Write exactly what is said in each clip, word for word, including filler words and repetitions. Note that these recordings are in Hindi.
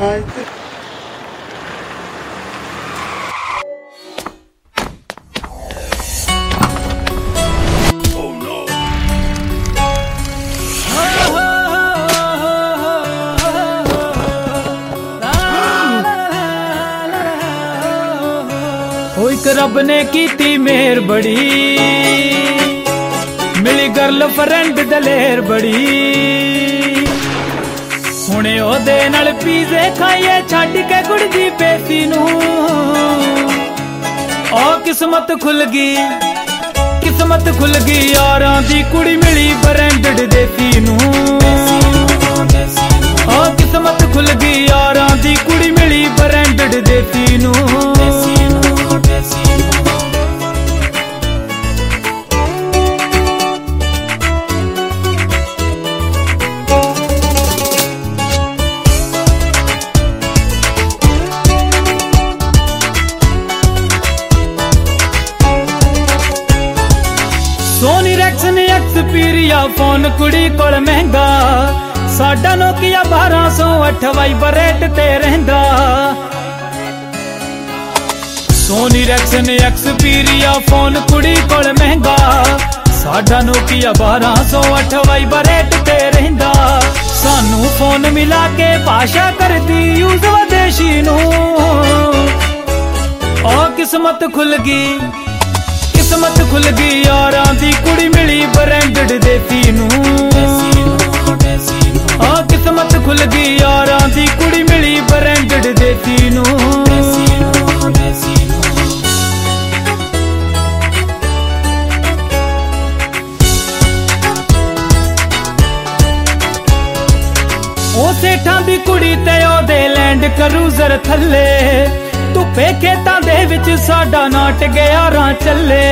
हाय एक रब ने कीती मेहर बड़ी, मिली गर्ल फ्रेंड दलेर बड़ी, हुणे ओदे नाल पीजे खाइए छड्ड के गुड़ दी पेसी नू। ओ किस्मत खुल गई, किस्मत खुल गई, यारां दी कुड़ी मिली ब्रांडेड देसी नू। ओ किस्मत खुल गई, यारां दी कुड़ी मिली ब्रांडेड देसी नू। सोनी रैक्सन एक्सपीरिया फोन कुड़ी कोल महंगा, साडा नोकिया बारह सौ अठ वाइब्रेट ते रहिंदा। सोनी रैक्सन एक्सपीरिया फोन कुड़ी कोल महंगा, साडा नोकिया बारह सौ अठ वाइब्रेट ते रहिंदा। सानू फोन मिला के भाषा करदी यूज वदेशी नू। ओ किस्मत खुल गई, किस्मत खुल गई, यारां दी कुड़ी मिली ब्रांडेड देसी नू। आ किस्मत खुल गई, यारां दी कुड़ी मिली ब्रांडेड देसी नू। ओ सेठां दी कुड़ी ते ओदे लैंड क्रूजर थल्ले, धुप्पे खेतां दे विच साडा नाट ग्यारां चले।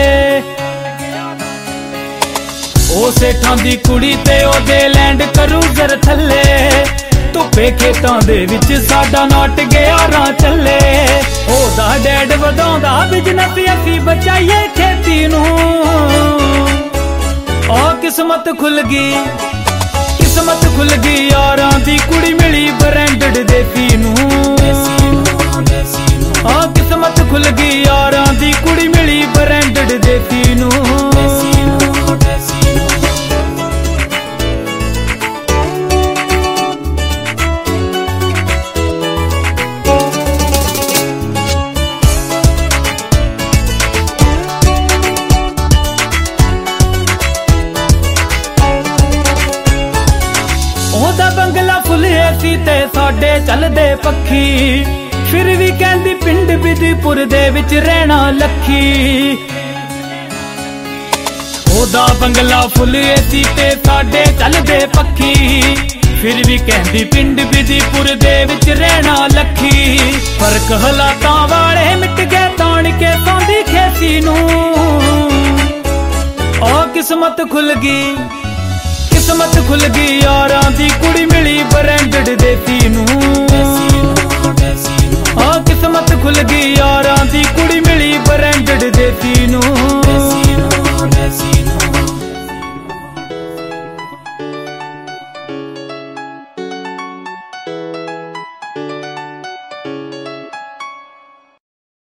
ओ सेठां दी कुड़ी ते ओदे लैंड क्रूजर थल्ले, धुप्पे खेतां दे विच साडा नाट ग्यारां चले। ओदा डैड वधाउंदा बिजनस, असीं बचाइए खेती नू। ओ किस्मत खुल गई, किस्मत खुल गई, यारां दी कुड़ी मिली ब्रांडेड देसी नू। आ किस्मत खुल गई, यारां दी कुड़ी मिली ब्रांडेड देसी नू। ओदा बंगला फुल एसी ते साडे चलदे पखी, फिर भी कहंदी पिंड बिधीपुर दे विच रहना लखी। ओदा बंगला फुल एसी ते साडे चलदे पखी, फिर भी कहंदी पिंड बिधीपुर दे विच रहना लखी। फर्क हालातां वाले मिट गए ताण के सौंदी खेसी नू। ओ किस्मत खुल गई, किस्मत खुल गई, यारां दी कुड़ी मिली ब्रांडेड देसी नू। आ किस्मत खुल गई, यारां दी कुड़ी मिली ब्रांडेड देसी